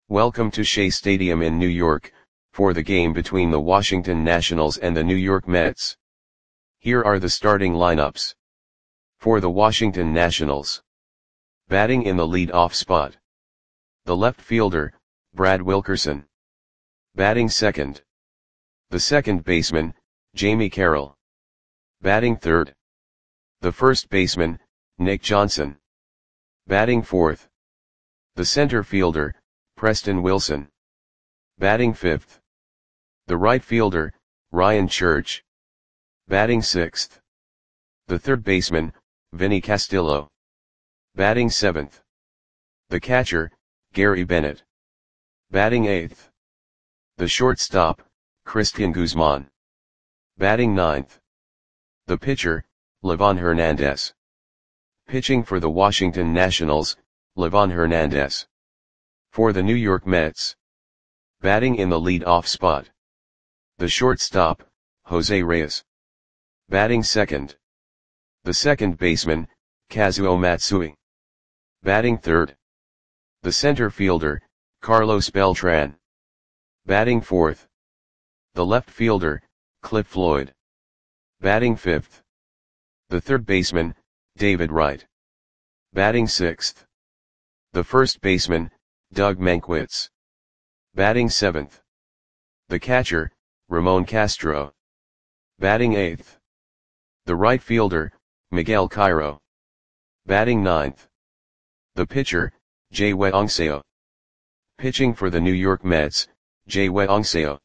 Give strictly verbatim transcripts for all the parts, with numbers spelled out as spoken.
Welcome to Shea Stadium in New York, for the game between the Washington Nationals and the New York Mets. Here are the starting lineups. For the Washington Nationals. Batting in the lead-off spot. The left fielder, Brad Wilkerson. Batting second. The second baseman, Jamie Carroll. Batting third. The first baseman, Nick Johnson. Batting fourth. The center fielder, Preston Wilson. Batting fifth. The right fielder, Ryan Church. Batting sixth. The third baseman, Vinny Castillo. Batting seventh. The catcher, Gary Bennett. Batting eighth. The shortstop, Cristian Guzman. Batting ninth. The pitcher, Livan Hernandez. Pitching for the Washington Nationals, Livan Hernandez. For the New York Mets. Batting in the lead-off spot. The shortstop, Jose Reyes. Batting second. The second baseman, Kazuo Matsui. Batting third. The center fielder, Carlos Beltran. Batting fourth. The left fielder, Cliff Floyd. Batting fifth. The third baseman, David Wright. Batting sixth. The first baseman, Doug Mankiewicz. Batting seventh. The catcher, Ramon Castro. Batting eighth. The right fielder, Miguel Cairo. Batting ninth. The pitcher, Jay-Wei Onseo. Pitching for the New York Mets, Jay-Wei Onseo.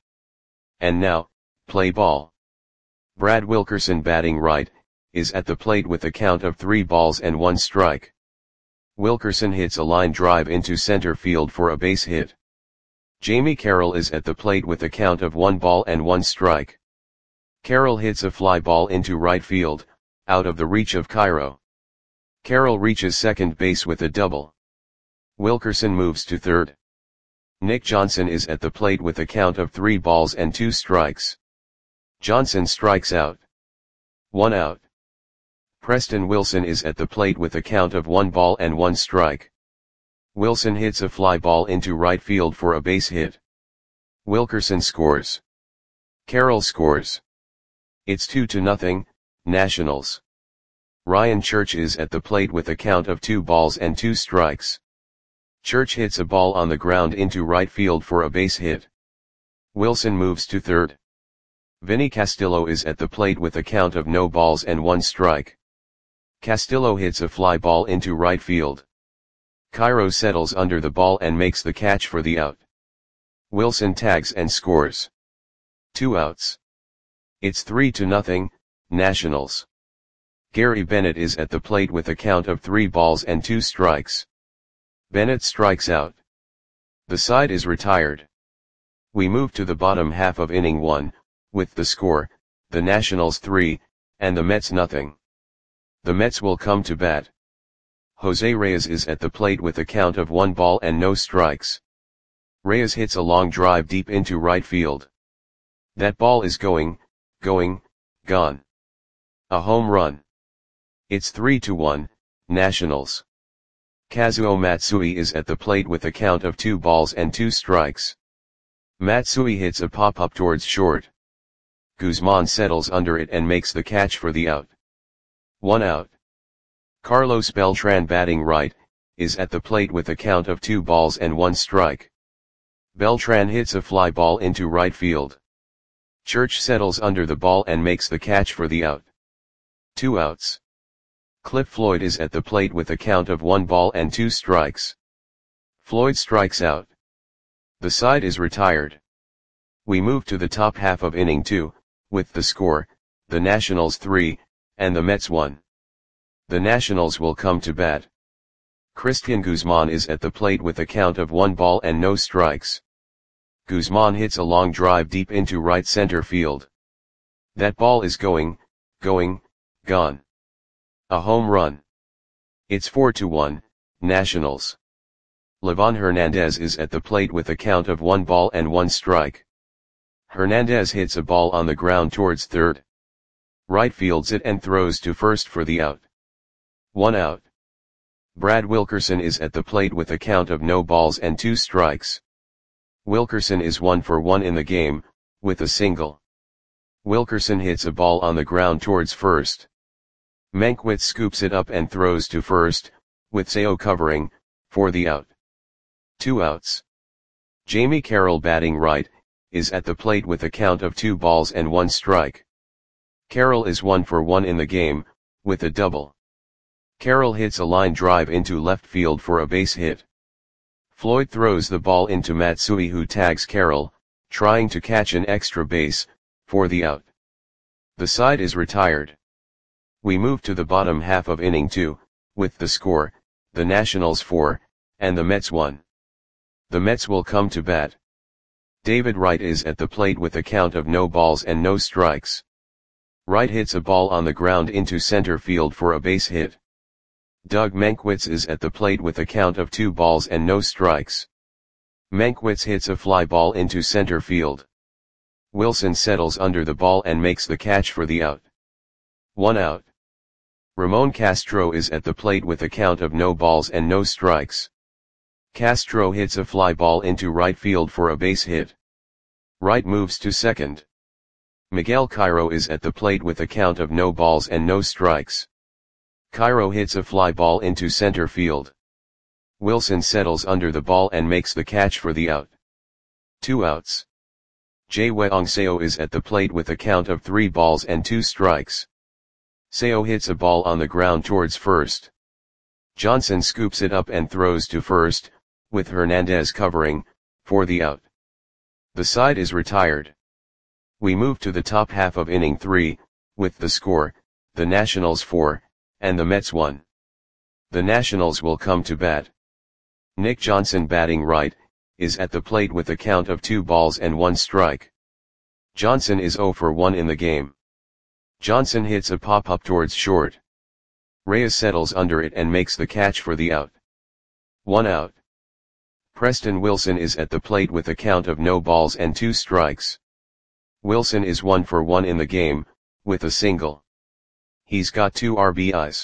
And now, play ball. Brad Wilkerson batting right, is at the plate with a count of three balls and one strike. Wilkerson hits a line drive into center field for a base hit. Jamie Carroll is at the plate with a count of one ball and one strike. Carroll hits a fly ball into right field, out of the reach of Cairo. Carroll reaches second base with a double. Wilkerson moves to third. Nick Johnson is at the plate with a count of three balls and two strikes. Johnson strikes out. One out. Preston Wilson is at the plate with a count of one ball and one strike. Wilson hits a fly ball into right field for a base hit. Wilkerson scores. Carroll scores. It's two to nothing, Nationals. Ryan Church is at the plate with a count of two balls and two strikes. Church hits a ball on the ground into right field for a base hit. Wilson moves to third. Vinny Castillo is at the plate with a count of no balls and one strike. Castillo hits a fly ball into right field. Cairo settles under the ball and makes the catch for the out. Wilson tags and scores. Two outs. It's three to nothing, Nationals. Gary Bennett is at the plate with a count of three balls and two strikes. Bennett strikes out. The side is retired. We move to the bottom half of inning one, with the score, the Nationals three, and the Mets nothing. The Mets will come to bat. Jose Reyes is at the plate with a count of one ball and no strikes. Reyes hits a long drive deep into right field. That ball is going, going, gone. A home run. It's three to one, Nationals. Kazuo Matsui is at the plate with a count of two balls and two strikes. Matsui hits a pop-up towards short. Guzman settles under it and makes the catch for the out. One out. Carlos Beltran batting right, is at the plate with a count of two balls and one strike. Beltran hits a fly ball into right field. Church settles under the ball and makes the catch for the out. Two outs. Cliff Floyd is at the plate with a count of one ball and two strikes. Floyd strikes out. The side is retired. We move to the top half of inning two, with the score, the Nationals three, and the Mets one. The Nationals will come to bat. Cristian Guzman is at the plate with a count of one ball and no strikes. Guzman hits a long drive deep into right center field. That ball is going, going, gone. A home run. It's four to one, Nationals. Livan Hernandez is at the plate with a count of one ball and one strike. Hernandez hits a ball on the ground towards third. Right fields it and throws to first for the out. One out. Brad Wilkerson is at the plate with a count of no balls and two strikes. Wilkerson is one for one in the game, with a single. Wilkerson hits a ball on the ground towards first. Mankiewicz scoops it up and throws to first, with Seo covering, for the out. Two outs. Jamie Carroll, batting right, is at the plate with a count of two balls and one strike. Carroll is one for one in the game, with a double. Carroll hits a line drive into left field for a base hit. Floyd throws the ball into Matsui, who tags Carroll, trying to catch an extra base, for the out. The side is retired. We move to the bottom half of inning two, with the score, the Nationals four, and the Mets one. The Mets will come to bat. David Wright is at the plate with a count of no balls and no strikes. Wright hits a ball on the ground into center field for a base hit. Doug Mankiewicz is at the plate with a count of two balls and no strikes. Mankiewicz hits a fly ball into center field. Wilson settles under the ball and makes the catch for the out. One out. Ramon Castro is at the plate with a count of no balls and no strikes. Castro hits a fly ball into right field for a base hit. Wright moves to second. Miguel Cairo is at the plate with a count of no balls and no strikes. Cairo hits a fly ball into center field. Wilson settles under the ball and makes the catch for the out. Two outs. Jae-Weong Seo is at the plate with a count of three balls and two strikes. Seo hits a ball on the ground towards first. Johnson scoops it up and throws to first, with Hernandez covering, for the out. The side is retired. We move to the top half of inning three, with the score, the Nationals four, and the Mets one. The Nationals will come to bat. Nick Johnson, batting right, is at the plate with a count of two balls and one strike. Johnson is zero for one in the game. Johnson hits a pop-up towards short. Reyes settles under it and makes the catch for the out. One out. Preston Wilson is at the plate with a count of no balls and two strikes. Wilson is one for one in the game, with a single. He's got two R B Is.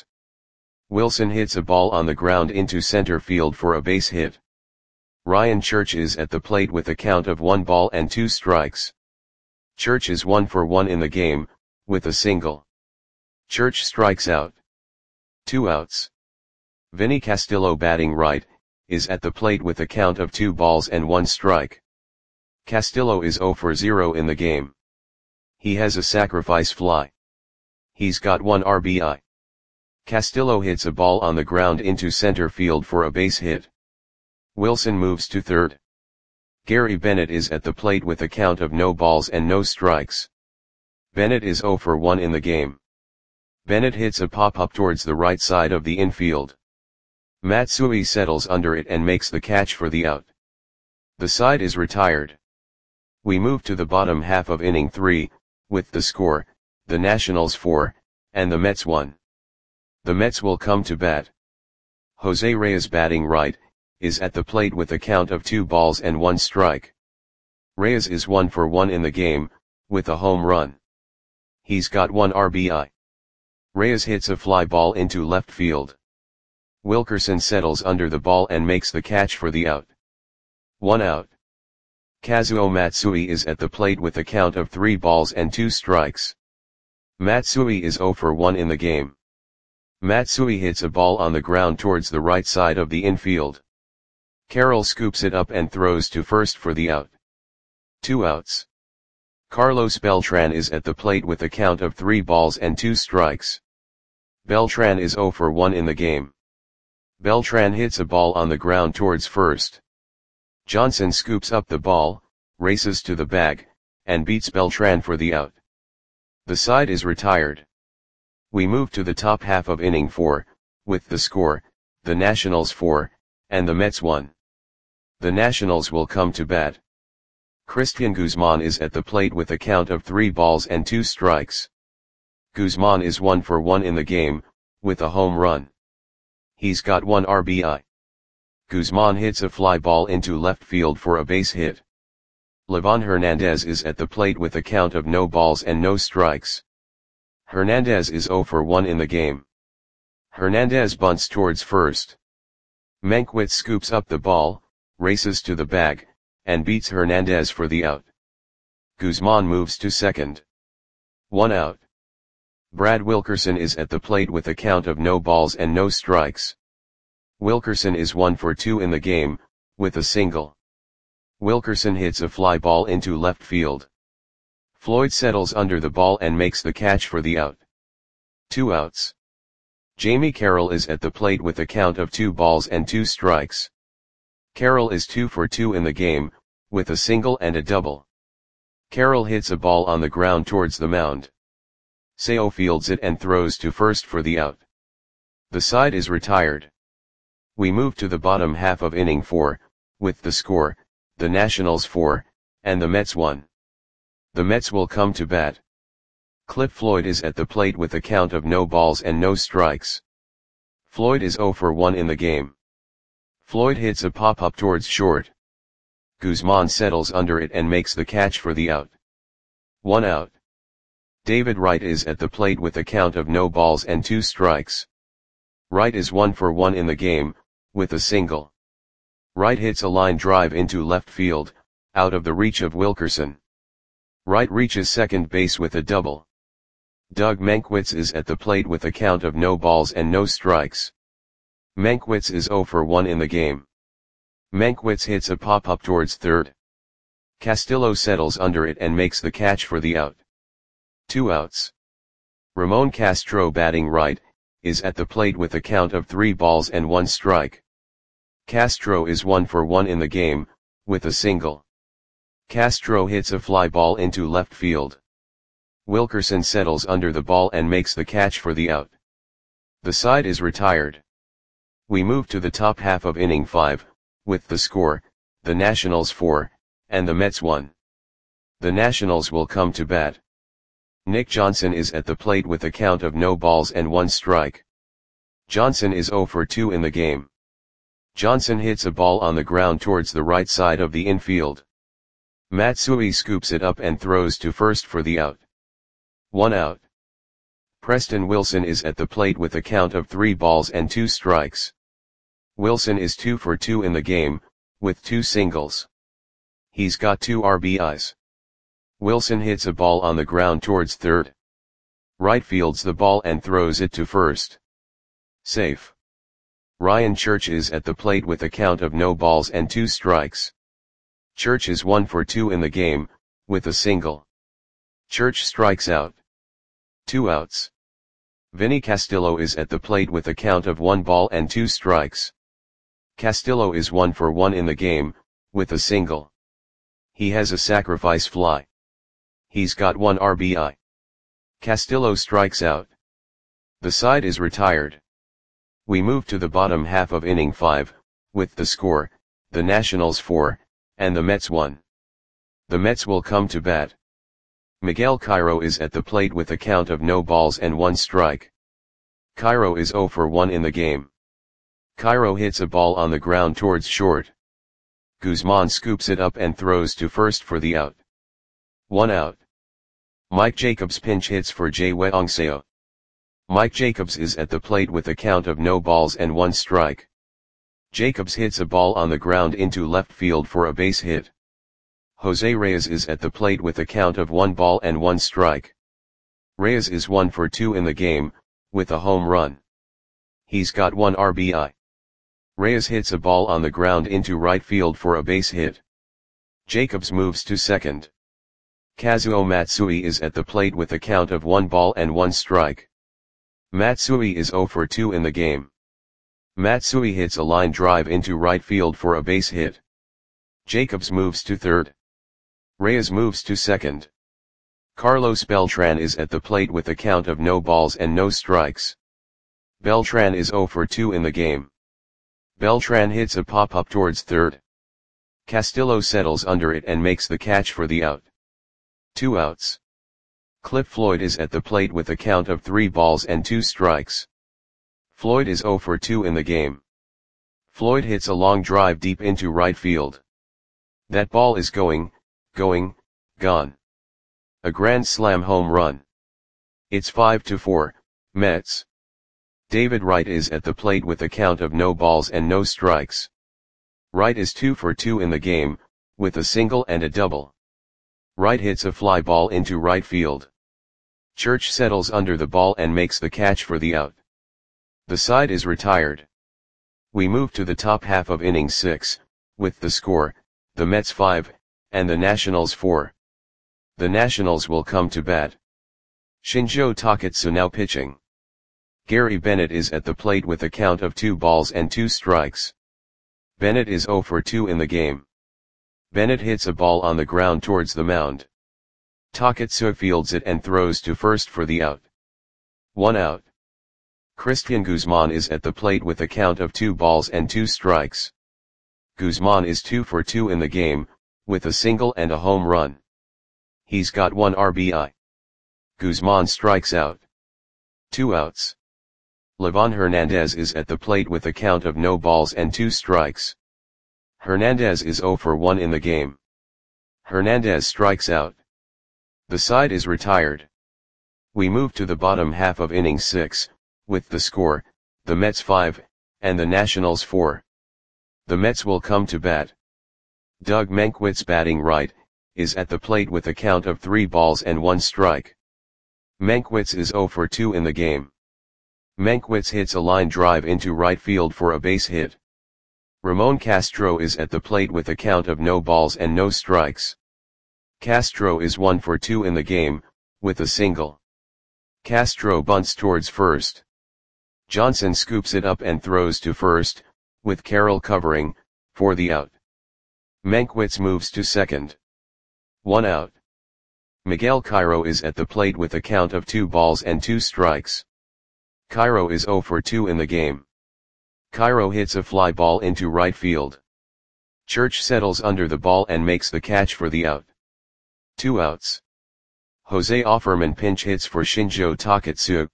Wilson hits a ball on the ground into center field for a base hit. Ryan Church is at the plate with a count of one ball and two strikes. Church is one for one in the game, with a single. Church strikes out. Two outs. Vinny Castillo, batting right, is at the plate with a count of two balls and one strike. Castillo is zero for zero in the game. He has a sacrifice fly. He's got one R B I. Castillo hits a ball on the ground into center field for a base hit. Wilson moves to third. Gary Bennett is at the plate with a count of no balls and no strikes. Bennett is zero for one in the game. Bennett hits a pop-up towards the right side of the infield. Matsui settles under it and makes the catch for the out. The side is retired. We move to the bottom half of inning three, with the score, the Nationals four, and the Mets one. The Mets will come to bat. Jose Reyes, batting right, is at the plate with a count of two balls and one strike. Reyes is one for one in the game, with a home run. He's got one R B I. Reyes hits a fly ball into left field. Wilkerson settles under the ball and makes the catch for the out. One out. Kazuo Matsui is at the plate with a count of three balls and two strikes. Matsui is zero for one in the game. Matsui hits a ball on the ground towards the right side of the infield. Carroll scoops it up and throws to first for the out. Two outs. Carlos Beltran is at the plate with a count of three balls and two strikes. Beltran is zero for one in the game. Beltran hits a ball on the ground towards first. Johnson scoops up the ball, races to the bag, and beats Beltran for the out. The side is retired. We move to the top half of inning four, with the score, the Nationals four, and the Mets one. The Nationals will come to bat. Christian Guzman is at the plate with a count of three balls and two strikes. Guzman is one for one in the game, with a home run. He's got one R B I. Guzman hits a fly ball into left field for a base hit. Livan Hernandez is at the plate with a count of no balls and no strikes. Hernandez is zero for one in the game. Hernandez bunts towards first. Mankiewicz scoops up the ball, races to the bag, and beats Hernandez for the out. Guzman moves to second. One out. Brad Wilkerson is at the plate with a count of no balls and no strikes. Wilkerson is one for two in the game, with a single. Wilkerson hits a fly ball into left field. Floyd settles under the ball and makes the catch for the out. Two outs. Jamie Carroll is at the plate with a count of two balls and two strikes. Carroll is two for two in the game, with a single and a double. Carroll hits a ball on the ground towards the mound. Seo fields it and throws to first for the out. The side is retired. We move to the bottom half of inning four, with the score, the Nationals four, and the Mets one. The Mets will come to bat. Cliff Floyd is at the plate with a count of no balls and no strikes. Floyd is zero for one in the game. Floyd hits a pop-up towards short. Guzman settles under it and makes the catch for the out. One out. David Wright is at the plate with a count of no balls and two strikes. Wright is one for one in the game, with a single. Wright hits a line drive into left field, out of the reach of Wilkerson. Wright reaches second base with a double. Doug Mankiewicz is at the plate with a count of no balls and no strikes. Mankiewicz is zero for one in the game. Mankiewicz hits a pop-up towards third. Castillo settles under it and makes the catch for the out. Two outs. Ramon Castro, batting right, is at the plate with a count of three balls and one strike. Castro is one for one in the game, with a single. Castro hits a fly ball into left field. Wilkerson settles under the ball and makes the catch for the out. The side is retired. We move to the top half of inning five, with the score, the Nationals four, and the Mets one. The Nationals will come to bat. Nick Johnson is at the plate with a count of no balls and one strike. Johnson is zero for two in the game. Johnson hits a ball on the ground towards the right side of the infield. Matsui scoops it up and throws to first for the out. One out. Preston Wilson is at the plate with a count of three balls and two strikes. Wilson is two for two in the game, with two singles. He's got two R B Is. Wilson hits a ball on the ground towards third. Right fields the ball and throws it to first. Safe. Ryan Church is at the plate with a count of no balls and two strikes. Church is one for two in the game, with a single. Church strikes out. Two outs. Vinny Castillo is at the plate with a count of one ball and two strikes. Castillo is one for one in the game, with a single. He has a sacrifice fly. He's got one R B I. Castillo strikes out. The side is retired. We move to the bottom half of inning five, with the score, the Nationals four, and the Mets one. The Mets will come to bat. Miguel Cairo is at the plate with a count of no balls and one strike. Cairo is zero for one in the game. Cairo hits a ball on the ground towards short. Guzman scoops it up and throws to first for the out. One out. Mike Jacobs pinch hits for Jay Weongseo. Mike Jacobs is at the plate with a count of no balls and one strike. Jacobs hits a ball on the ground into left field for a base hit. Jose Reyes is at the plate with a count of one ball and one strike. Reyes is one for two in the game, with a home run. He's got one R B I. Reyes hits a ball on the ground into right field for a base hit. Jacobs moves to second. Kazuo Matsui is at the plate with a count of one ball and one strike. Matsui is zero for two in the game. Matsui hits a line drive into right field for a base hit. Jacobs moves to third. Reyes moves to second. Carlos Beltran is at the plate with a count of no balls and no strikes. Beltran is zero for two in the game. Beltran hits a pop-up towards third. Castillo settles under it and makes the catch for the out. Two outs. Cliff Floyd is at the plate with a count of three balls and two strikes. Floyd is zero for two in the game. Floyd hits a long drive deep into right field. That ball is going, going, gone. A grand slam home run. It's five to four, Mets. David Wright is at the plate with a count of no balls and no strikes. Wright is two for two in the game, with a single and a double. Wright hits a fly ball into right field. Church settles under the ball and makes the catch for the out. The side is retired. We move to the top half of inning six, with the score, the Mets five, and the Nationals four. The Nationals will come to bat. Shinjo Takatsu now pitching. Gary Bennett is at the plate with a count of two balls and two strikes. Bennett is zero for two in the game. Bennett hits a ball on the ground towards the mound. Takatsu fields it and throws to first for the out. One out. Christian Guzman is at the plate with a count of two balls and two strikes. Guzman is two for two in the game, with a single and a home run. He's got one R B I. Guzman strikes out. Two outs. Livan Hernandez is at the plate with a count of no balls and two strikes. Hernandez is zero for one in the game. Hernandez strikes out. The side is retired. We move to the bottom half of inning six, with the score, the Mets five, and the Nationals four. The Mets will come to bat. Doug Mankiewicz, batting right, is at the plate with a count of three balls and one strike. Mankiewicz is zero for two in the game. Mankiewicz hits a line drive into right field for a base hit. Ramon Castro is at the plate with a count of no balls and no strikes. Castro is one for two in the game, with a single. Castro bunts towards first. Johnson scoops it up and throws to first, with Carroll covering, for the out. Mankiewicz moves to second. One out. Miguel Cairo is at the plate with a count of two balls and two strikes. Cairo is zero for two in the game. Cairo hits a fly ball into right field. Church settles under the ball and makes the catch for the out. Two outs. Jose Offerman pinch hits for Shinjo Takatsu.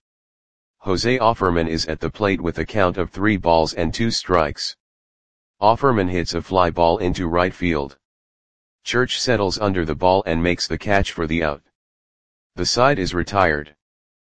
Jose Offerman is at the plate with a count of three balls and two strikes. Offerman hits a fly ball into right field. Church settles under the ball and makes the catch for the out. The side is retired.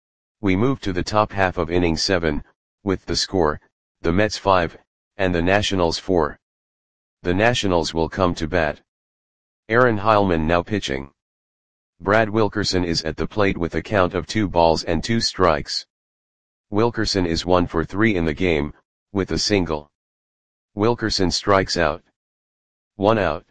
We move to the top half of inning seven, with the score, the Mets five, and the Nationals four. The Nationals will come to bat. Aaron Heilman now pitching. Brad Wilkerson is at the plate with a count of two balls and two strikes. Wilkerson is one for three in the game, with a single. Wilkerson strikes out. One out.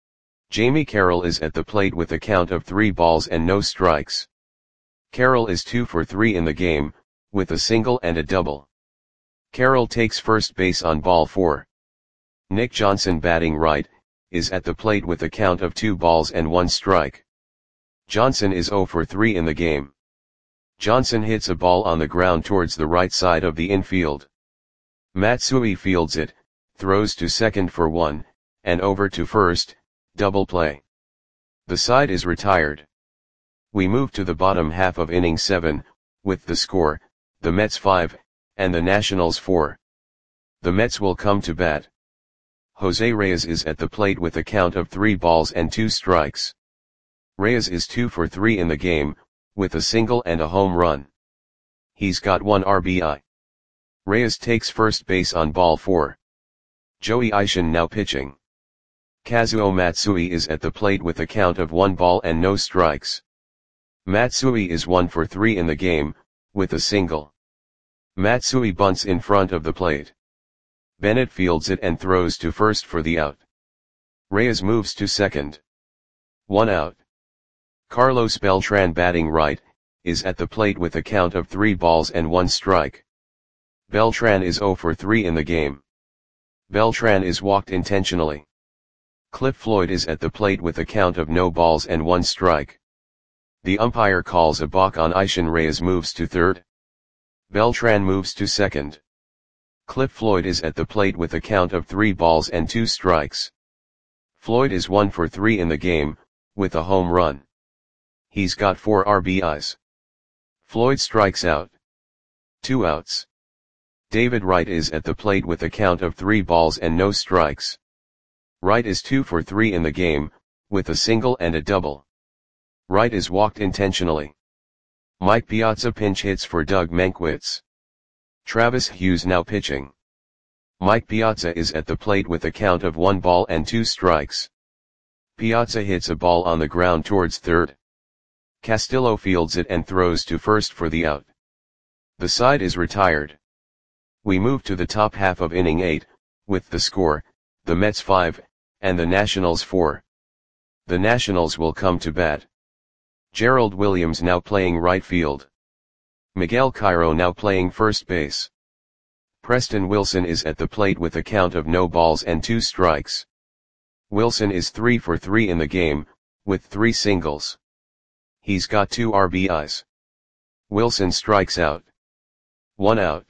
Jamie Carroll is at the plate with a count of three balls and no strikes. Carroll is two for three in the game, with a single and a double. Carroll takes first base on ball four. Nick Johnson, batting right, is at the plate with a count of two balls and one strike. Johnson is zero for three in the game. Johnson hits a ball on the ground towards the right side of the infield. Matsui fields it, throws to second for one, and over to first, double play. The side is retired. We move to the bottom half of inning seven, with the score, the Mets five, and the Nationals four. The Mets will come to bat. Jose Reyes is at the plate with a count of three balls and two strikes. Reyes is two for three in the game, with a single and a home run. He's got one R B I. Reyes takes first base on ball four. Joey Ishin now pitching. Kazuo Matsui is at the plate with a count of one ball and no strikes. Matsui is one for three in the game, with a single. Matsui bunts in front of the plate. Bennett fields it and throws to first for the out. Reyes moves to second. One out. Carlos Beltran, batting right, is at the plate with a count of three balls and one strike. Beltran is zero for three in the game. Beltran is walked intentionally. Cliff Floyd is at the plate with a count of no balls and one strike. The umpire calls a balk on Ishin. Reyes moves to third. Beltran moves to second. Cliff Floyd is at the plate with a count of three balls and two strikes. Floyd is one for three in the game, with a home run. He's got four R B Is. Floyd strikes out. Two outs. David Wright is at the plate with a count of three balls and no strikes. Wright is two for three in the game, with a single and a double. Wright is walked intentionally. Mike Piazza pinch hits for Doug Mankiewicz. Travis Hughes now pitching. Mike Piazza is at the plate with a count of one ball and two strikes. Piazza hits a ball on the ground towards third. Castillo fields it and throws to first for the out. The side is retired. We move to the top half of inning eight, with the score, the Mets five, and the Nationals four. The Nationals will come to bat. Gerald Williams now playing right field. Miguel Cairo now playing first base. Preston Wilson is at the plate with a count of no balls and two strikes. Wilson is three for three in the game, with three singles. He's got two R B Is. Wilson strikes out. One out.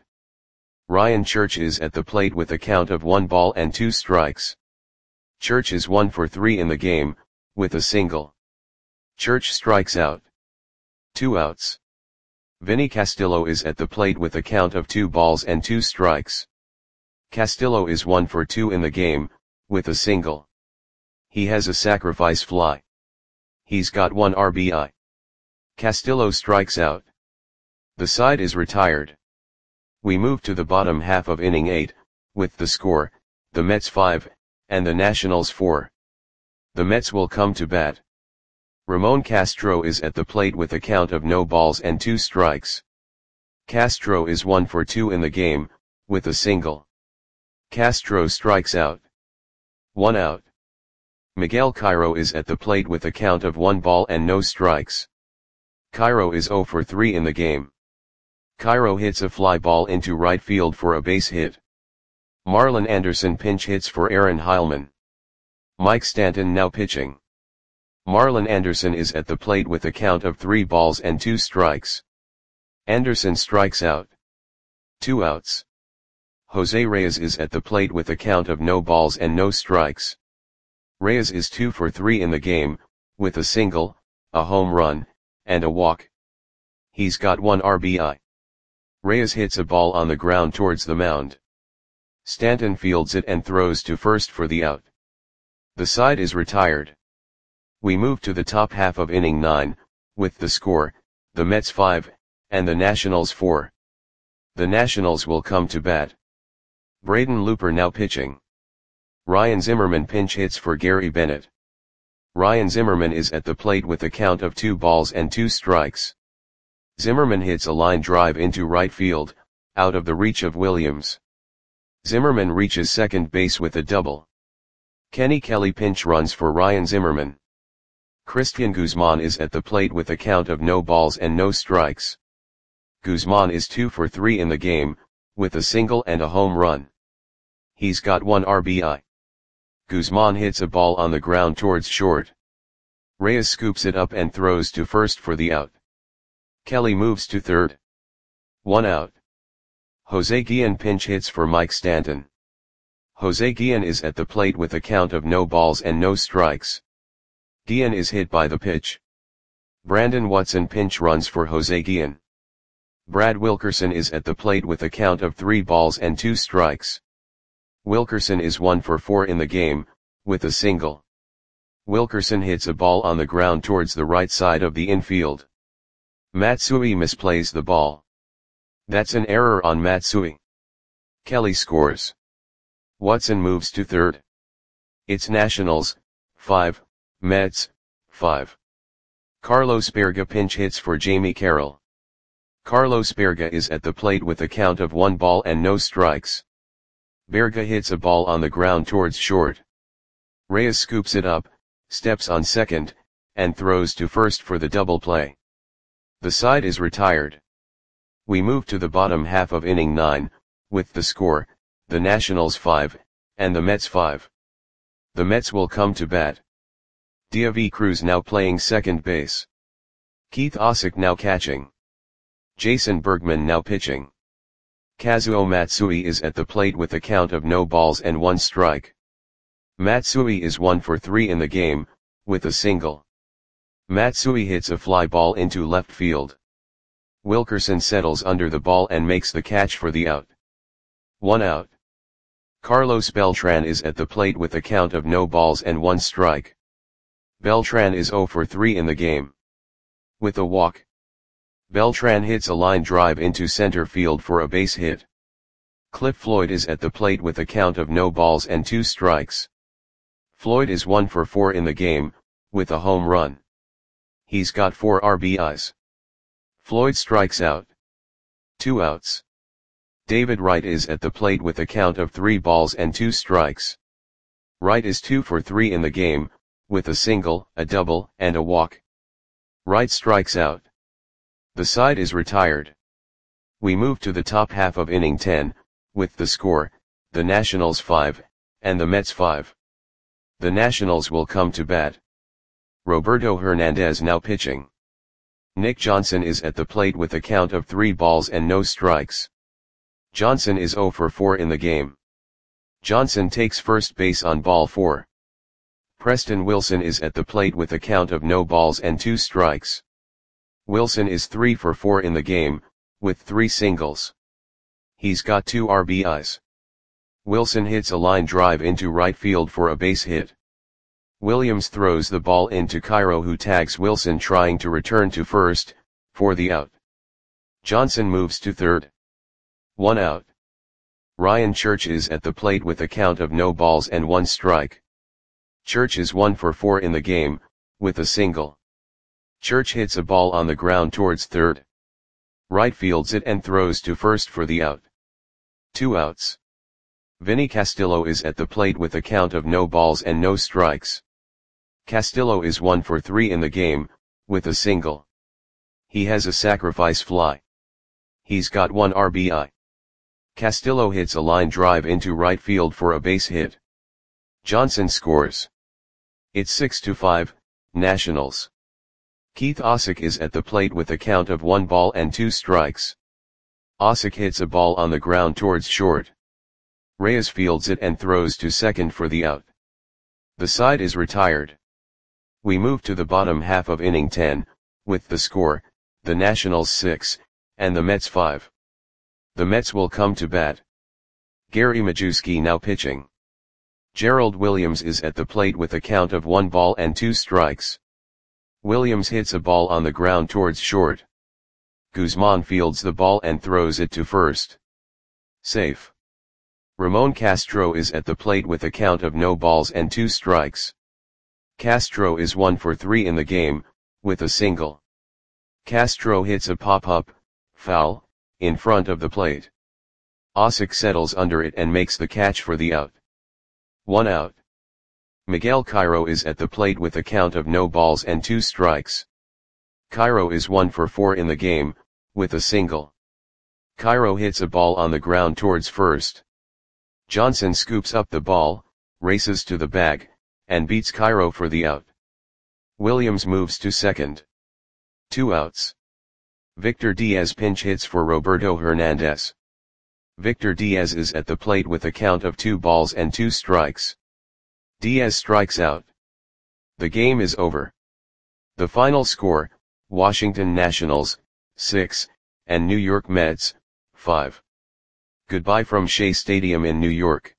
Ryan Church is at the plate with a count of one ball and two strikes. Church is one for three in the game, with a single. Church strikes out. Two outs. Vinny Castillo is at the plate with a count of two balls and two strikes. Castillo is one for two in the game, with a single. He has a sacrifice fly. He's got one R B I. Castillo strikes out. The side is retired. We move to the bottom half of inning eight, with the score, the Mets five, and the Nationals four. The Mets will come to bat. Ramon Castro is at the plate with a count of no balls and two strikes. Castro is one for two in the game, with a single. Castro strikes out. One out. Miguel Cairo is at the plate with a count of one ball and no strikes. Cairo is zero for three in the game. Cairo hits a fly ball into right field for a base hit. Marlon Anderson pinch hits for Aaron Heilman. Mike Stanton now pitching. Marlon Anderson is at the plate with a count of three balls and two strikes. Anderson strikes out. Two outs. Jose Reyes is at the plate with a count of no balls and no strikes. Reyes is two for three in the game, with a single, a home run, and a walk. He's got one R B I. Reyes hits a ball on the ground towards the mound. Stanton fields it and throws to first for the out. The side is retired. We move to the top half of inning nine, with the score, the Mets five, and the Nationals four. The Nationals will come to bat. Braden Looper now pitching. Ryan Zimmerman pinch hits for Gary Bennett. Ryan Zimmerman is at the plate with a count of two balls and two strikes. Zimmerman hits a line drive into right field, out of the reach of Williams. Zimmerman reaches second base with a double. Kenny Kelly pinch runs for Ryan Zimmerman. Christian Guzman is at the plate with a count of no balls and no strikes. Guzman is two for three in the game, with a single and a home run. He's got one R B I. Guzman hits a ball on the ground towards short. Reyes scoops it up and throws to first for the out. Kelly moves to third. One out. Jose Guillen pinch hits for Mike Stanton. Jose Guillen is at the plate with a count of no balls and no strikes. Guillen is hit by the pitch. Brandon Watson pinch runs for Jose Guillen. Brad Wilkerson is at the plate with a count of three balls and two strikes. Wilkerson is one for four in the game, with a single. Wilkerson hits a ball on the ground towards the right side of the infield. Matsui misplays the ball. That's an error on Matsui. Kelly scores. Watson moves to third. It's Nationals, five, Mets, five. Carlos Berga pinch hits for Jamie Carroll. Carlos Berga is at the plate with a count of one ball and no strikes. Berga hits a ball on the ground towards short. Reyes scoops it up, steps on second, and throws to first for the double play. The side is retired. We move to the bottom half of inning nine, with the score, the Nationals five, and the Mets five. The Mets will come to bat. Diavi Cruz now playing second base. Keith Osick now catching. Jason Bergman now pitching. Kazuo Matsui is at the plate with a count of no balls and one strike. Matsui is one for three in the game, with a single. Matsui hits a fly ball into left field. Wilkerson settles under the ball and makes the catch for the out. One out. Carlos Beltran is at the plate with a count of no balls and one strike. Beltran is zero for three in the game. With a walk. Beltran hits a line drive into center field for a base hit. Cliff Floyd is at the plate with a count of no balls and two strikes. Floyd is one for four in the game, with a home run. He's got four R B Is. Floyd strikes out. Two outs. David Wright is at the plate with a count of three balls and two strikes. Wright is two for three in the game, with a single, a double, and a walk. Wright strikes out. The side is retired. We move to the top half of inning ten, with the score, the Nationals five, and the Mets five. The Nationals will come to bat. Roberto Hernandez now pitching. Nick Johnson is at the plate with a count of three balls and no strikes. Johnson is zero for four in the game. Johnson takes first base on ball four. Preston Wilson is at the plate with a count of no balls and two strikes. Wilson is three for four in the game, with three singles. He's got two R B Is. Wilson hits a line drive into right field for a base hit. Williams throws the ball into Cairo, who tags Wilson trying to return to first, for the out. Johnson moves to third. One out. Ryan Church is at the plate with a count of no balls and one strike. Church is one for four in the game, with a single. Church hits a ball on the ground towards third. Right fields it and throws to first for the out. Two outs. Vinny Castillo is at the plate with a count of no balls and no strikes. Castillo is one for three in the game, with a single. He has a sacrifice fly. He's got one R B I. Castillo hits a line drive into right field for a base hit. Johnson scores. It's six to five, Nationals. Keith Osick is at the plate with a count of one ball and two strikes. Osick hits a ball on the ground towards short. Reyes fields it and throws to second for the out. The side is retired. We move to the bottom half of inning ten, with the score, the Nationals six, and the Mets five. The Mets will come to bat. Gary Majewski now pitching. Gerald Williams is at the plate with a count of one ball and two strikes. Williams hits a ball on the ground towards short. Guzman fields the ball and throws it to first. Safe. Ramon Castro is at the plate with a count of no balls and two strikes. Castro is one for three in the game, with a single. Castro hits a pop-up, foul, in front of the plate. Osick settles under it and makes the catch for the out. One out. Miguel Cairo is at the plate with a count of no balls and two strikes. Cairo is one for four in the game, with a single. Cairo hits a ball on the ground towards first. Johnson scoops up the ball, races to the bag, and beats Cairo for the out. Williams moves to second. Two outs. Victor Diaz pinch hits for Roberto Hernandez. Victor Diaz is at the plate with a count of two balls and two strikes. Diaz strikes out. The game is over. The final score, Washington Nationals, six, and New York Mets, five. Goodbye from Shea Stadium in New York.